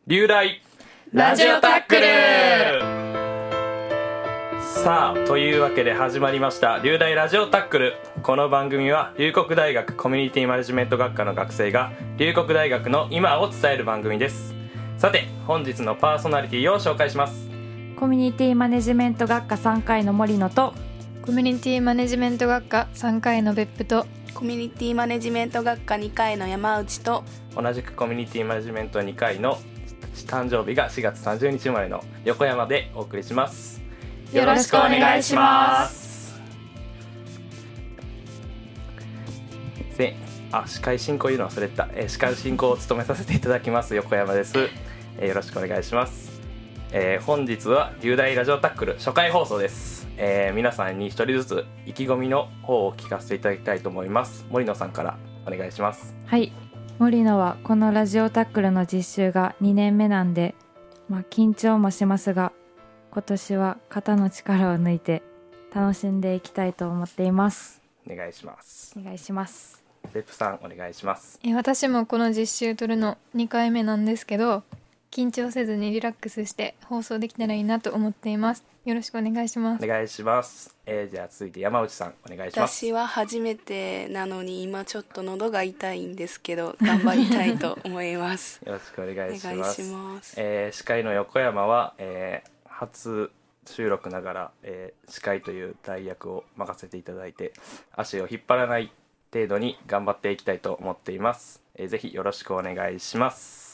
流大ラジオタックル。さあ、というわけで始まりました流大ラジオタックル。この番組は龍谷大学コミュニティマネジメント学科の学生が龍谷大学の今を伝える番組です。さて、本日のパーソナリティを紹介します。 コミュニティマネジメント学科3回の森野と、 コミュニティマネジメント学科3回の別府と、 コミュニティマネジメント学科2回の山内と、 同じくコミュニティマネジメント2回の誕生日が4月30日生まれの横山でお送りします。 よろしくお願いします。 司会進行言うの忘れた、司会進行を務めさせていただきます横山です。よろしくお願いします。本日は流大ラジオタックル初回放送です。皆さんに一人ずつ意気込みの方を聞かせていただきたいと思います。森野さんからお願いします。 はい、森野はこのラジオタックルの実習が2年目なんで、緊張もしますが、今年は肩の力を抜いて楽しんでいきたいと思っています。 お願いします。 お願いします。 別府さんお願いします。 私もこの実習取るの2回目なんですけど、緊張せずにリラックスして放送できたらいいなと思っています。よろしくお願いします。 お願いします。じゃあ続いて山内さんお願いします。 私は初めてなのに今ちょっと喉が痛いんですけど頑張りたいと思いますよろしくお願いします。 お願いします。 司会の横山は、初収録ながら、司会という代役を任せていただいて、足を引っ張らない程度に頑張っていきたいと思っています。ぜひよろしくお願いします。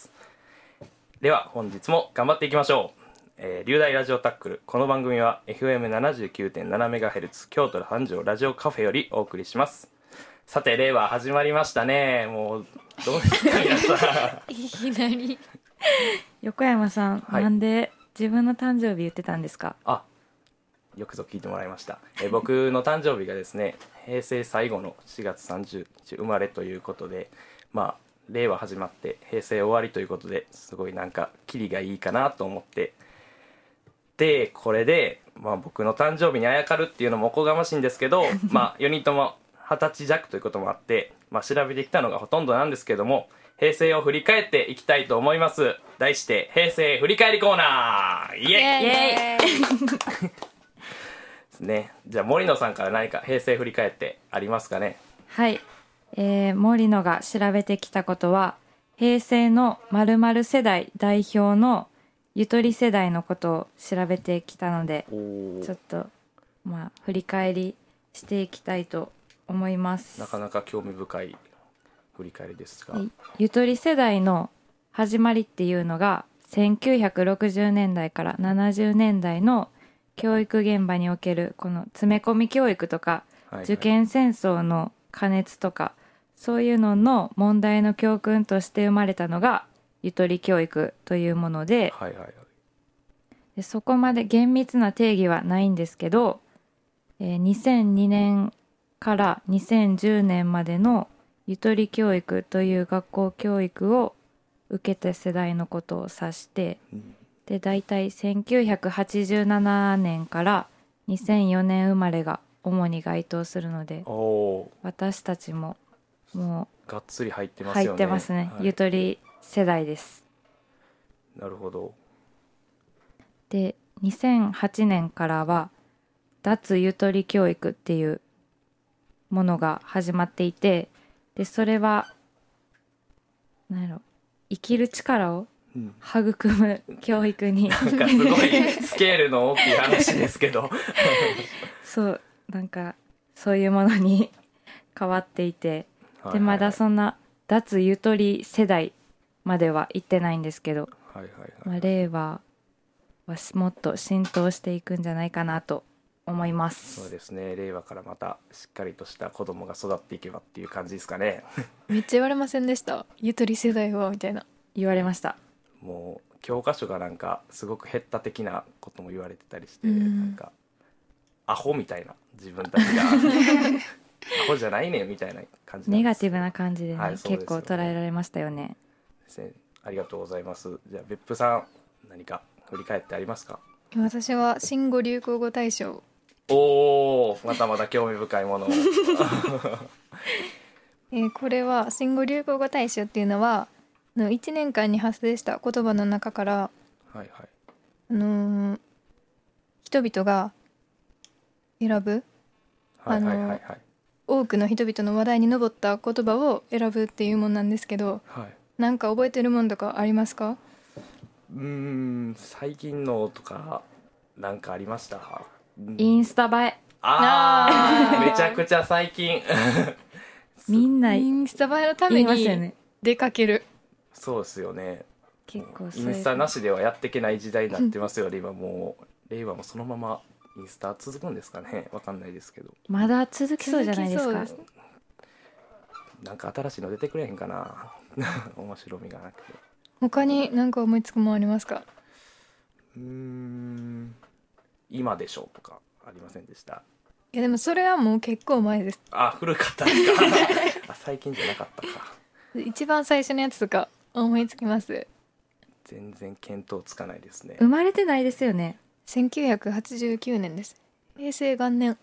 では本日も頑張っていきましょう。流大ラジオタックル。この番組は FM79.7MHz 京都繁盛ラジオカフェよりお送りします。さて、令和始まりましたね。もうどうですか皆さん。 いきなり横山さん、 はい、 なんで自分の誕生日言ってたんですか？ よくぞ聞いてもらいました。僕の誕生日がですね、平成最後の4月30日生まれということで、令和始まって平成終わりということで、すごいなんかキリがいいかなと思って、でこれで、僕の誕生日にあやかるっていうのもおこがましいんですけど4人とも20歳弱ということもあって、調べてきたのがほとんどなんですけども、平成を振り返っていきたいと思います。題して平成振り返りコーナー。イエイですね。じゃあ森野さんから何か平成振り返ってありますかね？ はい、森野が調べてきたことは、平成の〇〇世代代表のゆとり世代のことを調べてきたので、ちょっと振り返りしていきたいと思います。 なかなか興味深い振り返りですが、 ゆとり世代の始まりっていうのが1960年代から70年代の教育現場におけるこの詰め込み教育とか、受験戦争の過熱とか、そういうのの問題の教訓として生まれたのがゆとり教育というもので、でそこまで厳密な定義はないんですけど、2002年から2010年までのゆとり教育という学校教育を受けた世代のことを指して、でだいたい1987年から2004年生まれが主に該当するので、私たちももうがっつり入ってますよね。 入ってますね、ゆとり世代です。 なるほど。 で2008年からは脱ゆとり教育っていうものが始まっていて、でそれは生きる力を育む教育になんかすごいスケールの大きい話ですけどそういうものに変わっていて、でまだそんな脱ゆとり世代までは行ってないんですけど、令和はもっと浸透していくんじゃないかなと思います。 そうですね。令和からまたしっかりとした子供が育っていけばっていう感じですかねめっちゃ言われませんでした？ゆとり世代はみたいな。 言われました。 もう教科書がなんかすごく減った的なことも言われてたりして、なんかアホみたいな、自分たちがアホじゃないねみたいな感じなんです。 ネガティブな感じでね、 結構捉えられましたよね。 ありがとうございます。じゃあ別府さん、何か振り返ってありますか？ 私は新語・流行語大賞。 またまた興味深いものをこれは新語・流行語大賞っていうのはの1年間に発生した言葉の中から、 はいはい人々が選ぶ、 はいはいはいはい多くの人々の話題に上った言葉を選ぶっていうもんなんですけど、 はい。 なんか覚えてるもんとかありますか？ 最近のとかなんかありました？ インスタ映え。 めちゃくちゃ最近みんなインスタ映えのた言いめにますよね。 出かける。 そうですよね。 結構インスタなしではやっていけない時代になってますよね今。もう令和もそのままインスタ続くんですかね、わかんないですけど、 まだ続きそうじゃないですか。 続きそうなんか新しいの出てくれへんかな面白みがなくて。 他に何か思いつくもんありますか？ 今でしょとかありませんでした？ いやでもそれはもう結構前です。 古かったですか最近じゃなかったか。 一番最初のやつとか思いつきます？ 全然見当つかないですね。 生まれてないですよね。 1989年です。平成元年。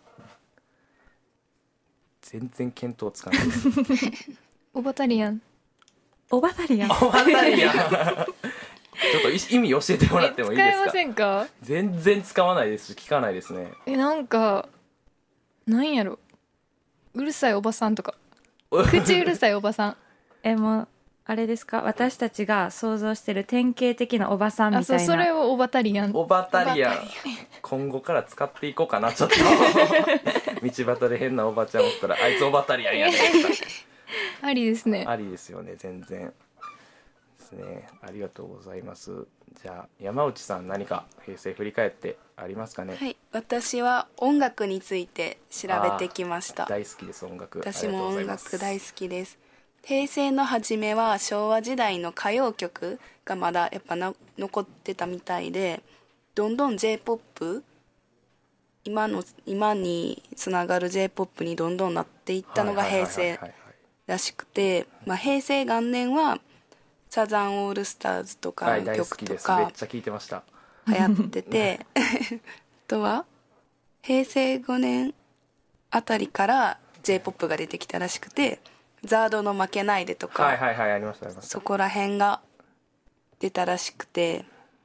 全然見当つかないですオバタリアン。 オバタリアン。 オバタリアンちょっと意味教えてもらってもいいですか？ 使えませんか？ 全然使わないですし聞かないですね。 なんかなんやろ、うるさいおばさんとか口うるさいおばさん。 もうあれですか、私たちが想像してる典型的なおばさんみたいな。 それをオバタリアン。 オバタリアン今後から使っていこうかなちょっと道端で変なおばちゃんおったらあいつオバタリアンやねありですね。 ありですよね。全然ですね。ありがとうございます。じゃあ山内さん何か平成振り返ってありますかね？ はい、私は音楽について調べてきました。 大好きです音楽。 私も音楽大好きです。平成の初めは昭和時代の歌謡曲がまだやっぱ残ってたみたいで、どんどん J-POP 今につながる J-POP にどんどんなっていったのが平成らしくて、平成元年はサザンオールスターズとかの曲とめっかちゃ聞いてました流行っててあとは平成5年あたりから J-POP が出てきたらしくて、ザードの負けないでとか、 ありましたそこら辺が出たらしくて、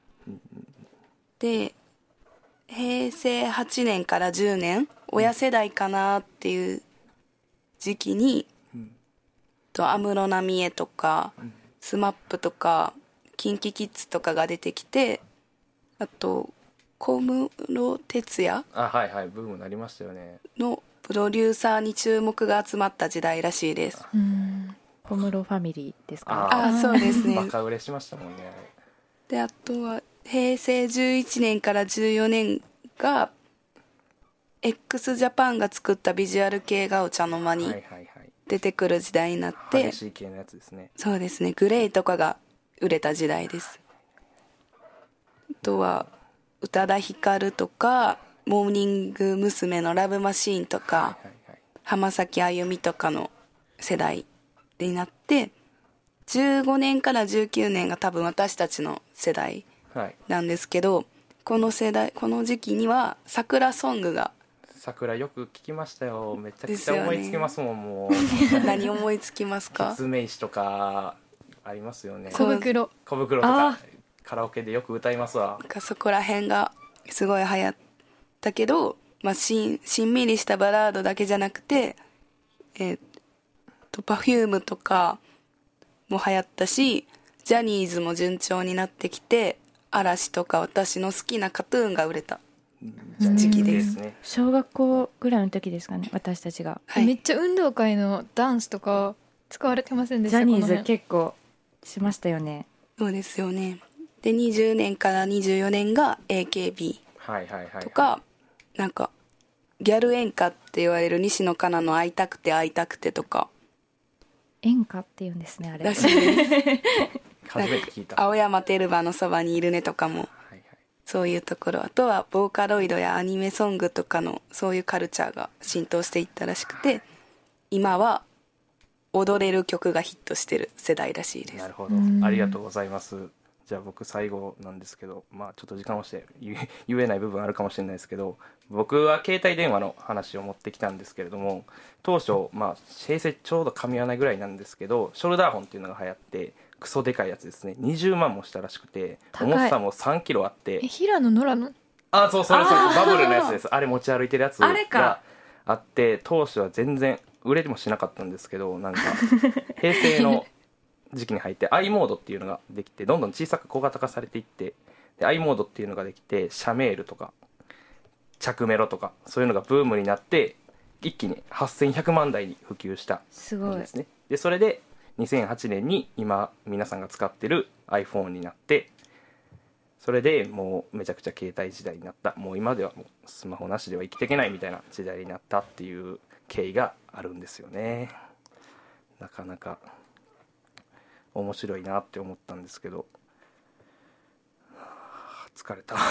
で平成8年から10年親世代かなっていう時期に、安室奈美恵とか、スマップとか KinKiKids とかが出てきて、あと小室哲哉ブームになりましたよね。 のプロデューサーに注目が集まった時代らしいです。 小室ファミリーですか？ そうですね。 バカ売れしましたもんね。 であとは平成11年から14年が x ジャパンが作ったビジュアル系がお茶の間に出てくる時代になって、 激しい系のやつですね。 そうですね、グレイとかが売れた時代です。あとは宇多田ヒカルとかモーニング娘。のラブマシーンとか、浜崎あゆみとかの世代になって、15年から19年が多分私たちの世代なんですけど、この時期には桜ソングが、 桜よく聞きましたよ。めちゃくちゃ思いつきますもん。もう何思いつきますか？ ケツメイシとかありますよね。 小袋とかカラオケでよく歌いますわ。 そこら辺がすごい流行ったけど、しんみりしたバラードだけじゃなくて、Perfume とかも流行ったし、ジャニーズも順調になってきて、嵐とか私の好きなカトゥーンが売れた時期ですね。 小学校ぐらいの時ですかね、私たちが。 めっちゃ運動会のダンスとか使われてませんでした？ ジャニーズ結構しましたよね。 そうですよね。で20年から24年が AKB とか、なんかギャル演歌って言われる西野カナの会いたくて会いたくてとか。 演歌って言うんですね、あれ。 らしいです初めて聞いた。 青山テルマのそばにいるねとかも、そういうところ。あとはボーカロイドやアニメソングとかのそういうカルチャーが浸透していったらしくて、今は踊れる曲がヒットしてる世代らしいです。 なるほど、ありがとうございます。じゃあ僕最後なんですけど、ちょっと時間をして言えない部分あるかもしれないですけど、僕は携帯電話の話を持ってきたんですけれども、当初、平成ちょうど噛み合わないぐらいなんですけど、ショルダーホンっていうのが流行って、 クソでかいやつですね。20万もしたらしくて、 高い重さも3キロあって、 平野ノラのそうそれバブルのやつです。あれ持ち歩いてるやつあれかがあって、当初は全然売れもしなかったんですけど、なんか平成の時期に入って i モードっていうのができて、どんどん小さく小型化されていって、で i モードっていうのができて、シャメールとか着メロとかそういうのがブームになって、一気に8100万台に普及したすごいですね。でそれで2008年に今皆さんが使ってる iPhone になって、それでもうめちゃくちゃ携帯時代になった、もう今ではもうスマホなしでは生きていけないみたいな時代になったっていう経緯があるんですよね。なかなか面白いなって思ったんですけど、疲れた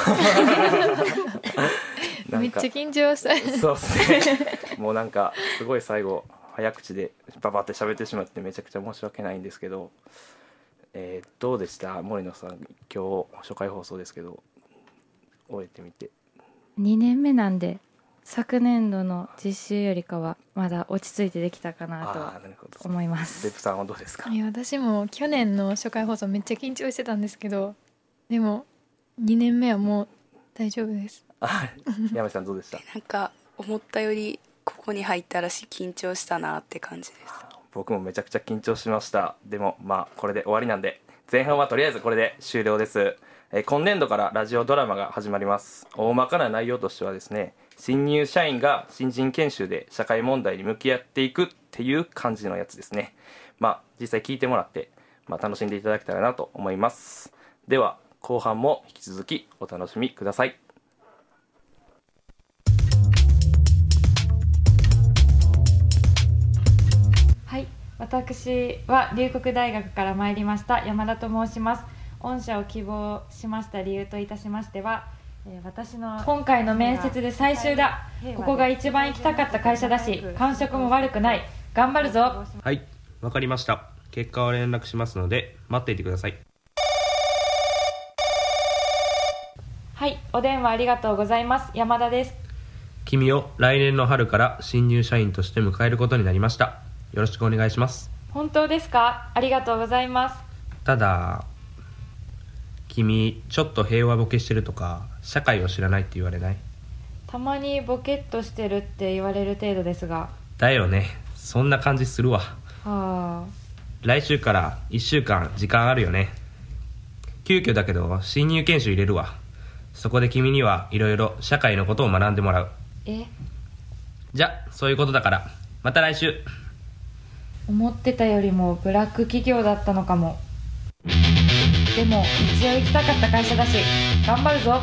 めっちゃ緊張したそうですねもうなんかすごい最後早口でババって喋ってしまってめちゃくちゃ申し訳ないんですけど、どうでした森野さん、今日初回放送ですけど終えてみて。 2年目なんで昨年度の実習よりかはまだ落ち着いてできたかなと思います。 デプさんはどうですか？ いや私も去年の初回放送めっちゃ緊張してたんですけど、でも2年目はもう大丈夫です。 山さんどうでした？ なんか思ったよりここに入ったら緊張したなって感じです。 僕もめちゃくちゃ緊張しました。でもまあこれで終わりなんで、前半はとりあえずこれで終了です。今年度からラジオドラマが始まります。大まかな内容としてはですね、新入社員が新人研修で社会問題に向き合っていくっていう感じのやつですね。まあ実際聞いてもらって、楽しんでいただけたらなと思います。では後半も引き続きお楽しみください。 はい、私は龍谷大学から参りました山田と申します。御社を希望しました理由といたしましては、私の今回の面接で最終だ、ここが一番行きたかった会社だし、感触も悪くない、頑張るぞ。 はい、わかりました。結果を連絡しますので待っていてください。 はい、お電話ありがとうございます。山田です。 君を来年の春から新入社員として迎えることになりました。よろしくお願いします。 本当ですか？ありがとうございます。 ただ君ちょっと平和ボケしてるとか社会を知らないって言われない？ たまにボケっとしてるって言われる程度ですが。 だよね、そんな感じするわ。来週から1週間時間あるよね。急遽だけど新入研修入れるわ。そこで君にはいろいろ社会のことを学んでもらう。じゃそういうことだからまた来週。 思ってたよりもブラック企業だったのかも。でも一応行きたかった会社だし頑張るぞ。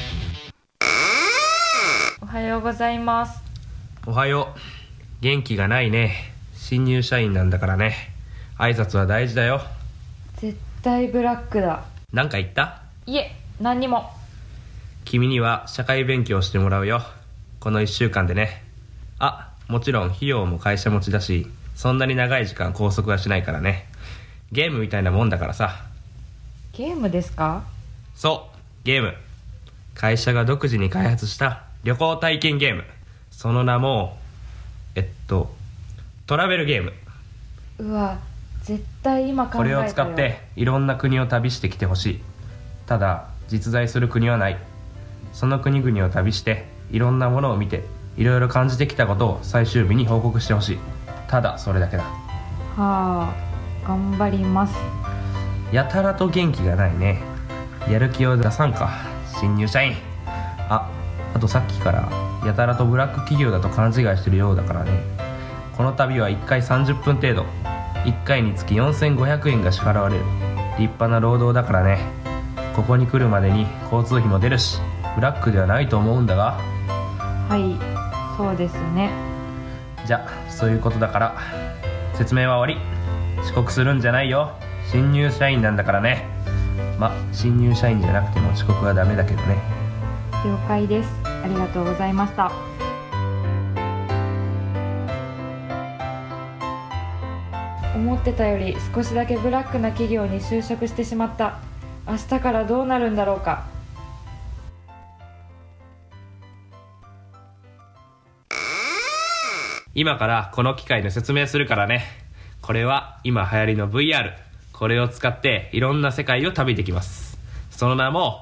おはようございます。 おはよう。元気がないね。新入社員なんだからね、挨拶は大事だよ。 絶対ブラックだ。 なんか言った？ いえ、何にも。 君には社会勉強してもらうよ、この1週間でね。もちろん費用も会社持ちだし、そんなに長い時間拘束はしないからね。ゲームみたいなもんだからさ。 ゲームですか？ そう、ゲーム。会社が独自に開発した旅行体験ゲーム。その名もトラベルゲーム。 うわ、絶対今考えたよ。 これを使っていろんな国を旅してきてほしい。ただ実在する国はない。その国々を旅していろんなものを見ていろいろ感じてきたことを最終日に報告してほしい。ただそれだけだ。 頑張ります。 やたらと元気がないね。やる気を出さんか、新入社員。あとさっきからやたらとブラック企業だと勘違いしてるようだからね。この旅は1回30分程度、1回につき4500円が支払われる立派な労働だからね。ここに来るまでに交通費も出るし、ブラックではないと思うんだが。 はい、そうですね。 じゃあそういうことだから説明は終わり。遅刻するんじゃないよ、新入社員なんだからね。新入社員じゃなくても遅刻はダメだけどね。 了解です。ありがとうございました。思ってたより少しだけブラックな企業に就職してしまった。明日からどうなるんだろうか。 今からこの機械の説明するからね。これは今流行りの VR、 これを使っていろんな世界を旅できます。その名も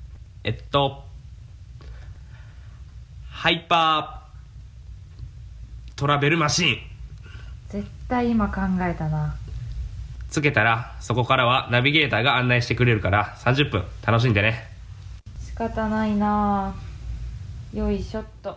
ハイパートラベルマシーン。 絶対今考えたな。 つけたらそこからはナビゲーターが案内してくれるから30分楽しんでね。 仕方ないな。よいしょっと。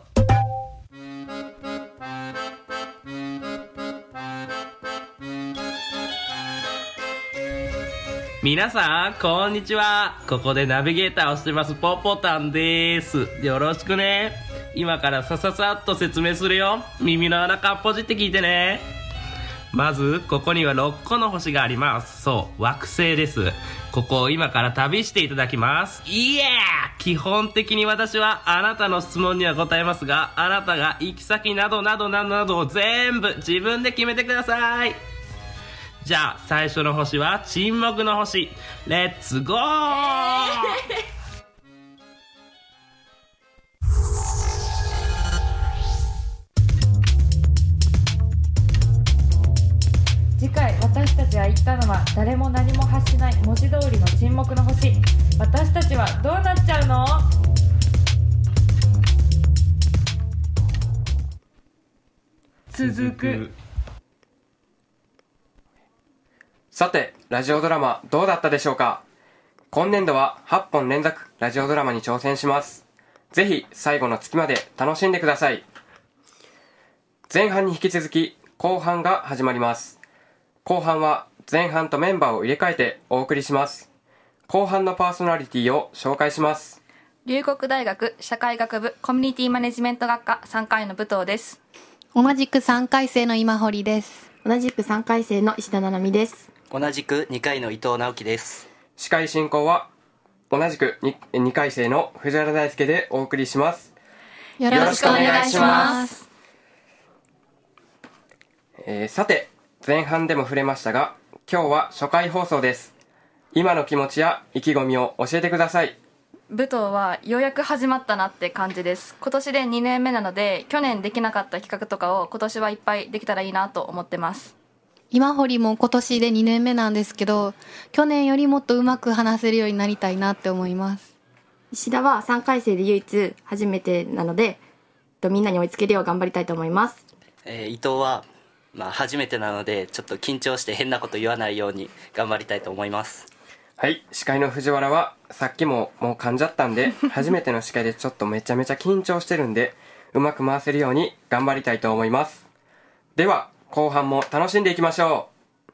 皆さんこんにちは。ここでナビゲーターをしてますポポタンです。よろしくね。今からさっと説明するよ。耳の穴かっぽじって聞いてね。まずここには6個の星があります。そう惑星です。ここを今から旅していただきます。イエー。基本的に私はあなたの質問には答えますが、あなたが行き先などなどを全部自分で決めてください。じゃあ最初の星は沈黙の星。レッツゴー。 次回私たちが行ったのは誰も何も発しない文字通りの沈黙の星。私たちはどうなっちゃうの？続く。 さて、ラジオドラマどうだったでしょうか？今年度は8本連続ラジオドラマに挑戦します。ぜひ最後の月まで楽しんでください。前半に引き続き後半が始まります。後半は前半とメンバーを入れ替えてお送りします。後半のパーソナリティを紹介します。 龍谷大学社会学部コミュニティマネジメント学科3回の武藤です。 同じく3回生の今堀です。 同じく3回生の石田七海です。 同じく2回の伊藤直樹です。 司会進行は同じく 2回生の藤原大輔でお送りします。 よろしくお願いします。 さて前半でも触れましたが、今日は初回放送です。今の気持ちや意気込みを教えてください。 武藤はようやく始まったなって感じです。今年で2年目なので、去年できなかった企画とかを今年はいっぱいできたらいいなと思ってます。 今堀も今年で2年目なんですけど、去年よりもっとうまく話せるようになりたいなって思います。 石田は3回生で唯一初めてなので、みんなに追いつけるよう頑張りたいと思います。 伊藤は、初めてなのでちょっと緊張して変なこと言わないように頑張りたいと思います。 はい、司会の藤原はさっきもう噛んじゃったんで初めての司会でちょっとめちゃめちゃ緊張してるんで、うまく回せるように頑張りたいと思います。では後半も楽しんでいきましょ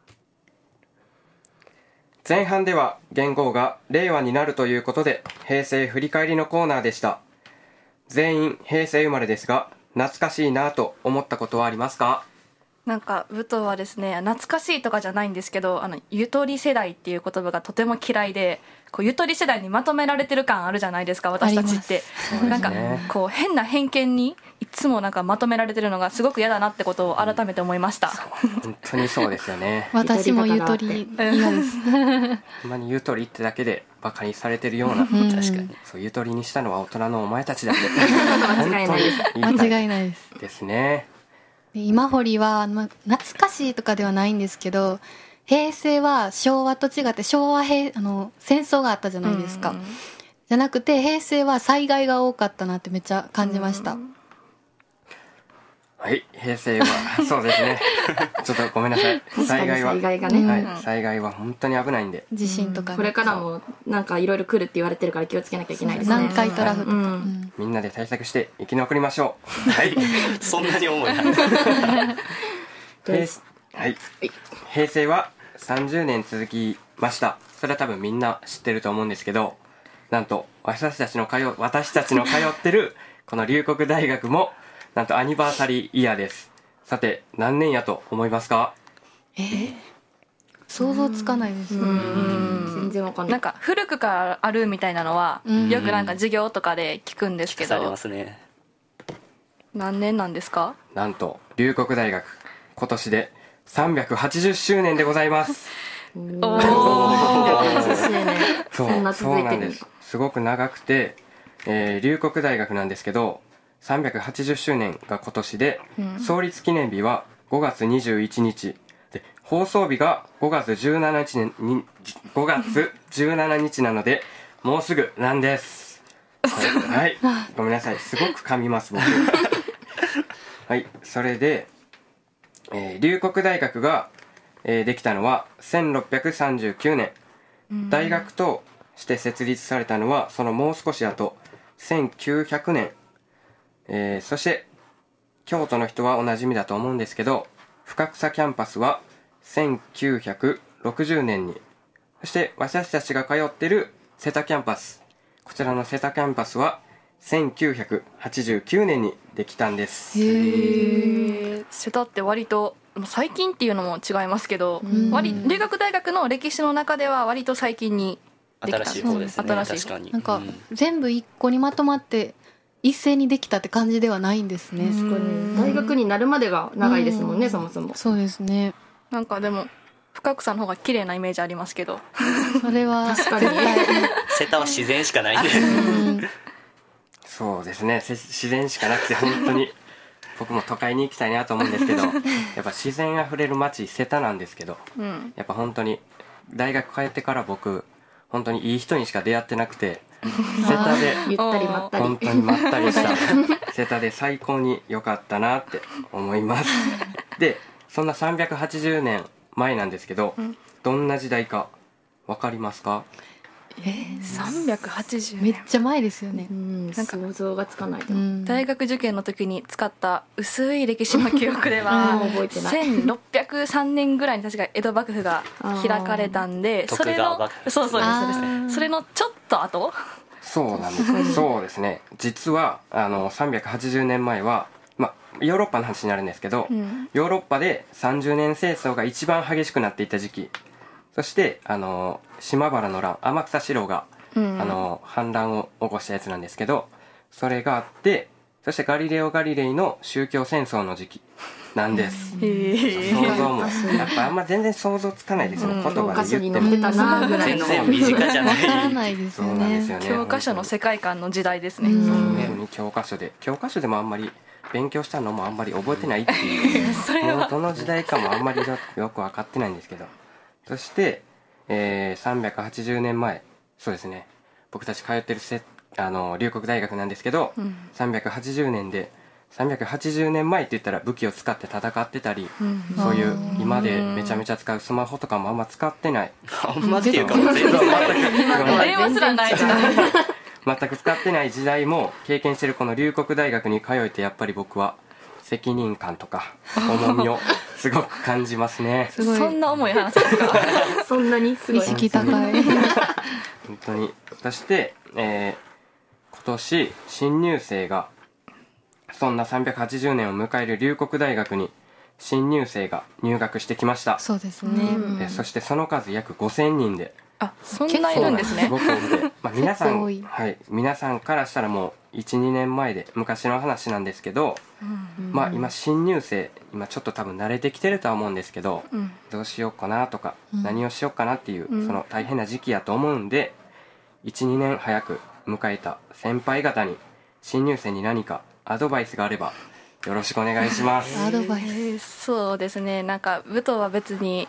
う。前半では元号が令和になるということで平成振り返りのコーナーでした。全員平成生まれですが、懐かしいなと思ったことはありますか？ なんか武藤はですね、懐かしいとかじゃないんですけど、ゆとり世代っていう言葉がとても嫌いで、こうゆとり世代にまとめられてる感あるじゃないですか、私たちって。なんかこう変な偏見にいつもなんかまとめられてるのがすごく嫌だなってことを改めて思いました。 本当にそうですよね。 私もゆとり嫌です。 ほんまにゆとりってだけでバカにされてるような、確かにそうゆとりにしたのは大人のお前たちだって間違いないです。 間違いないです。 ですね。 今堀は、懐かしいとかではないんですけど、平成は昭和と違って戦争があったじゃないですか。じゃなくて平成は災害が多かったなってめっちゃ感じました。 はい、平成はそうですね。ちょっとごめんなさい。災害がね、はい、災害は本当に危ないんで。 地震とか、ね、 これからもなんかいろいろ来るって言われてるから気をつけなきゃいけないですね。 南海トラフとか、 みんなで対策して生き残りましょう。はい。 そんなに重いな。 はい。平成は30年続きました。それは多分みんな知ってると思うんですけど、なんと私たちの通ってるこの龍谷大学もなんとアニバーサリーイヤーです。さて何年やと思いますか？ 想像つかないですね。 全然わかんない。 なんか古くからあるみたいなのはよくなんか授業とかで聞くんですけど、 聞かされますね。 何年なんですか？ なんと龍谷大学今年で380周年でございます。そうなんです。すごく長くて、龍谷大学なんですけど380周年が今年で、創立記念日は5月21日で、 放送日が5月17日なのでもうすぐなんです。はい、ごめんなさい、すごく噛みます僕はい、それで、龍谷大学が、できたのは1639年、大学として設立されたのはそのもう少し後1900年、そして京都の人はおなじみだと思うんですけど、深草キャンパスは1960年に、そして私たちが通ってる瀬田キャンパス、こちらの瀬田キャンパスは1989年にできたんです。 瀬田って割と最近っていうのも違いますけど、龍谷大学の歴史の中では割と最近にできた。 新しい方ですね、確かに。 なんか、全部一個にまとまって一斉にできたって感じではないんですね。 大学になるまでが長いですもんね、そもそも。 そうですね。 なんかでも深草の方が綺麗なイメージありますけどそれは確かに瀬田は自然しかないんでそうですね、自然しかなくて本当に僕も都会に行きたいなと思うんですけどやっぱ自然あふれる街瀬田なんですけど、やっぱ本当に大学帰ってから僕本当にいい人にしか出会ってなくて、瀬田でゆったりまったり本当にまったりした瀬田で最高に良かったなって思いますで、そんな380年前なんですけど、どんな時代か分かりますか ？380年めっちゃ前ですよね。 なんか想像がつかない。 大学受験の時に使った薄い歴史の記憶では覚えてない。 1603年ぐらいに確か江戸幕府が開かれたんで、それのそうですそれのちょっと後。 そうなんですそうですね、実は380年前はヨーロッパの話になるんですけど、ヨーロッパで30年戦争が一番激しくなっていた時期、そして島原の乱、天草四郎が、反乱を起こしたやつなんですけど、それがあって、そしてガリレオ・ガリレイの宗教戦争の時期なんです。想像もやっぱあんま全然想像つかないですよ、言葉で言っても全然身近じゃないわからないですよね。 教科書の世界観の時代ですね。 教科書でもあんまり勉強したのもあんまり覚えてないっていうもうどの時代かもあんまりよく分かってないんですけど、そして、380年前、そうですね、僕たち通ってる龍谷大学なんですけど、380年で380年前って言ったら武器を使って戦ってたり、そういう今でめちゃめちゃ使うスマホとかもあんま使ってない、 あんまっていうかもう全然電話すらない時代全く使ってない時代も経験してるこの龍谷大学に通えて、やっぱり僕は責任感とか重みをすごく感じますねそんな重い話ですかそんなにすごい意識高い本当に。そして、今年新入生が、そんな380年を迎える龍谷大学に新入生が入学してきました。 そうですね。 そしてその数約5000人で、 そんないるんですね。 すごく多くて、皆さんからしたらもう 1,2 年前で昔の話なんですけど、今新入生、今ちょっと多分慣れてきてるとは思うんですけど、どうしようかなとか、何をしようかなっていう、その大変な時期やと思うんで、 1,2 年早く迎えた先輩方に新入生に何かアドバイスがあればよろしくお願いします。 アドバイス、 そうですね、なんか武藤は別に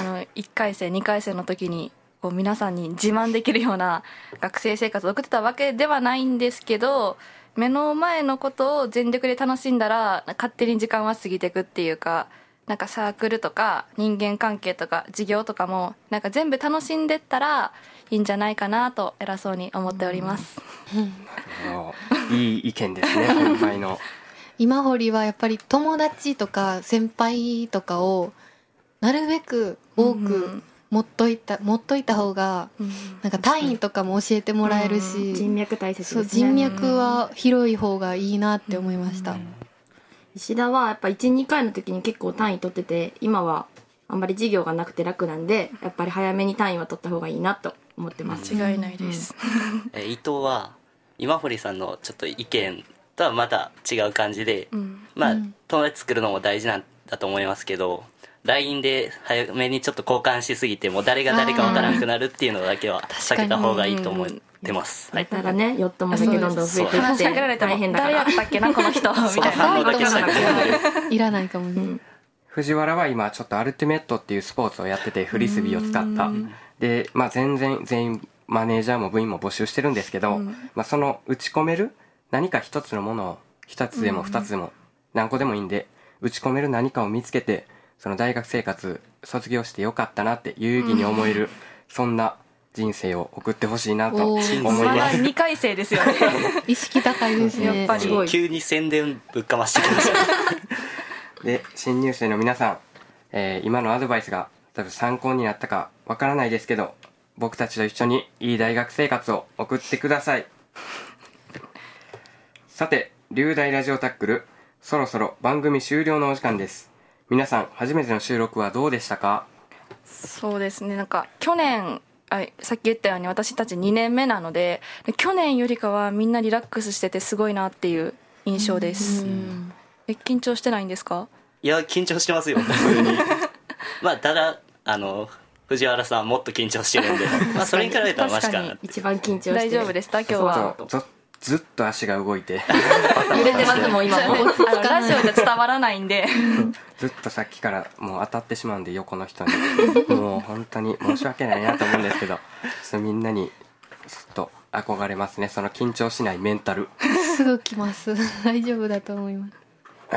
1回生2回生の時にこう皆さんに自慢できるような学生生活を送ってたわけではないんですけど、目の前のことを全力で楽しんだら勝手に時間は過ぎていくっていうか、なんかサークルとか人間関係とか授業とかもなんか全部楽しんでったらいいんじゃないかなと偉そうに思っております。 いい意見ですね、先輩の。 今堀はやっぱり友達とか先輩とかをなるべく多く持っといた方が、なんか単位とかも教えてもらえるし、 人脈大切ですね。 そう、人脈は広い方がいいなって思いました。 石田はやっぱ 1,2 回の時に結構単位取ってて、今はあんまり授業がなくて楽なんで、やっぱり早めに単位は取った方がいいなと思ってます。 間違いないです。 伊藤は今堀さんのちょっと意見とはまた違う感じで、友達作るのも大事なんだと思いますけど、 LINE で早めにちょっと交換しすぎてもう誰が誰か分からなくなるっていうのだけは避けた方がいいと思ってます。 だからね、ヨットもだけどんどん増えていって話しかけられても誰やったっけなこの人みたいな。 いらないかもね。 藤原は今ちょっとアルティメットっていうスポーツをやってて、フリスビーを使ったで、全然全員マネージャーも部員も募集してるんですけど、その打ち込める何か一つのものを、一つでも二つでも何個でもいいんで打ち込める何かを見つけて、その大学生活卒業してよかったなって有意義に思える、そんな人生を送ってほしいなと思います。 まだ2回生ですよね意識高いですね。 やっぱり急に宣伝ぶっかましてきましたで、新入生の皆さん、今のアドバイスが多分参考になったかわからないですけど、僕たちと一緒にいい大学生活を送ってください。さて、龍大ラジオタックル、そろそろ番組終了のお時間です。皆さん、初めての収録はどうでしたか？ そうですね、なんか去年さっき言ったように私たち2年目なので、去年よりかはみんなリラックスしててすごいなっていう印象です。緊張してないんですか？ いや、緊張してますよ、普通にただ藤原さんもっと緊張してるんでそれに比べたらマシかな。 一番緊張してる。 大丈夫でした今日は？ ずっと足が動いて揺れてますもん今もラジオで伝わらないんでずっとさっきからもう当たってしまうんで、横の人にもう本当に申し訳ないなと思うんですけど、みんなにずっと憧れますね、その緊張しないメンタル。 すぐ来ます。大丈夫だと思います。 はい。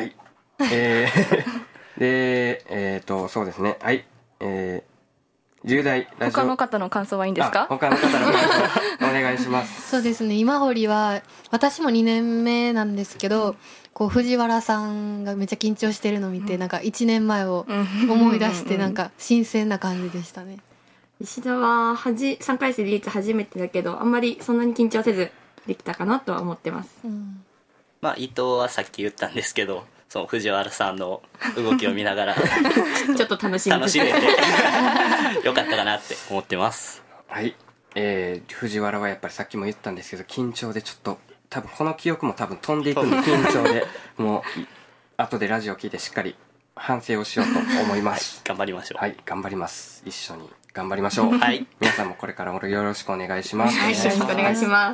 で、そうですね。はい。龍大ラジオ。 他の方の感想はいいんですか？ 他の方の感想お願いします。 そうですね、今堀は私も2年目なんですけど、こう藤原さんがめっちゃ緊張してるのを見て、なんか1年前を思い出して、なんか新鮮な感じでしたね。 石田は3回生で唯一初めてだけど、あんまりそんなに緊張せずできたかなとは思ってます。 伊藤はさっき言ったんですけど、その藤原さんの動きを見ながらちょっと楽しめてよかったかなって思ってます。 はい。藤原はやっぱりさっきも言ったんですけど、緊張でちょっと多分この記憶も多分飛んでいくんで、緊張でもう後でラジオ聞いてしっかり反省をしようと思います。 頑張りましょう。 はい、頑張ります。一緒に頑張りましょう。 はい。 皆さんもこれからもよろしくお願いします。 はい、よろしくお願いします。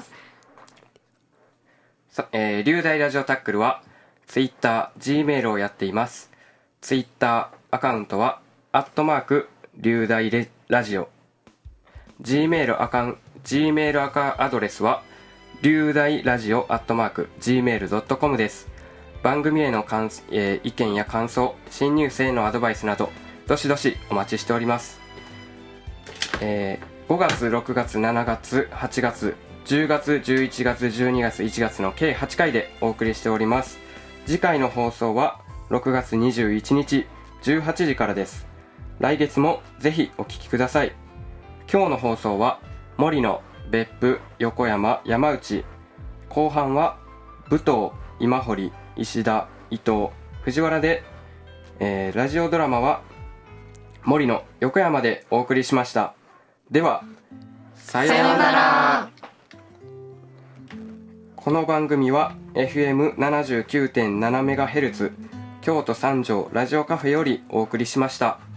龍大ラジオタックルはツイッター、Gmail をやっています。ツイッターアカウントは龍大ラジオ。Gmail アドレスは龍大ラジオ@gmail.com です。番組への意見や感想、新入生へのアドバイスなどどしどしお待ちしております。5月、6月、7月、8月、10月、11月、12月、1月の計8回でお送りしております。次回の放送は6月21日18時からです。来月もぜひお聞きください。今日の放送は森野、別府、横山、山内、後半は武藤、今堀、石田、伊藤、藤原で、ラジオドラマは森野、横山でお送りしました。ではさようなら。この番組は FM79.7MHz 京都三条ラジオカフェよりお送りしました。